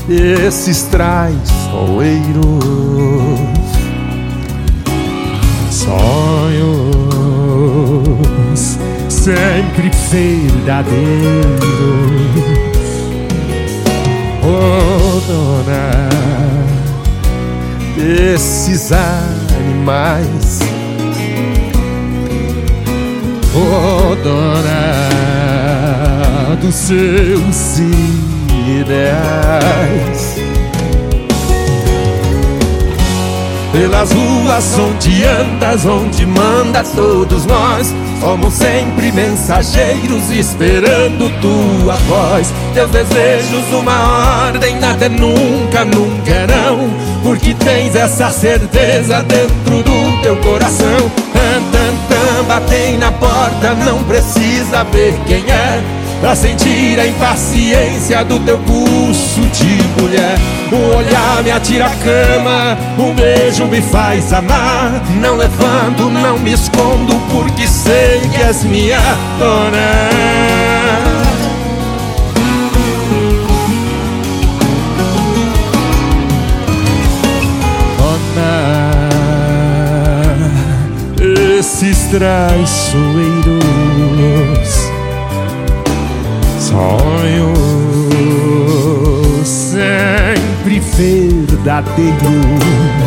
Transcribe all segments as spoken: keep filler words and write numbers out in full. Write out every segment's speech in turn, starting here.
esses traiçoeiros, sonhos sempre verdadeiros. Oh, dona desses animais, oh, dona dos seus ideais. Pelas ruas onde andas, onde mandas, todos nós somos sempre mensageiros esperando tua voz. Teus desejos uma ordem, nada é nunca, nunca é não, porque tens essa certeza dentro do teu coração. Tan, tan, tan, batem na porta, não precisa ver quem é pra sentir a impaciência do teu pulso de mulher. O olhar me atira a cama, um beijo me faz amar. Não levanto, não me escondo, porque sei que és minha dona. Dona, esses traiçoeiros, sonhos sempre verdadeiros.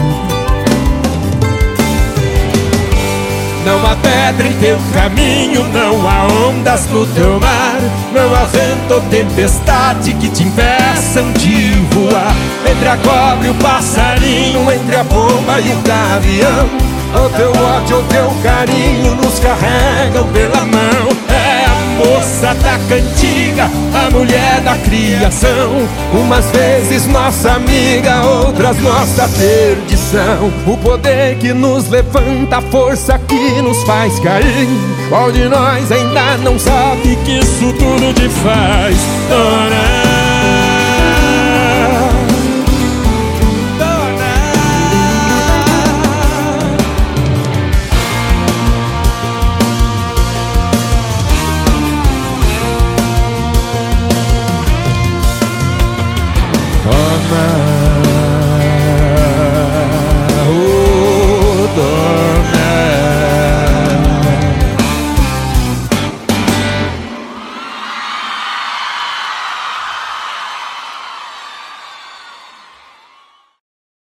Não há pedra em teu caminho, não há ondas no teu mar, não há vento ou tempestade que te impeçam de voar. Entre a cobra e o passarinho, entre a pomba e o gavião, o teu ódio, o teu carinho nos carregam pela mão. É a moça da cantiga, a mulher da criação, umas vezes nossa amiga, outras nossa perdição. O poder que nos levanta, a força que nos faz cair. Qual de nós ainda não sabe que isso tudo te faz, dona? Dona,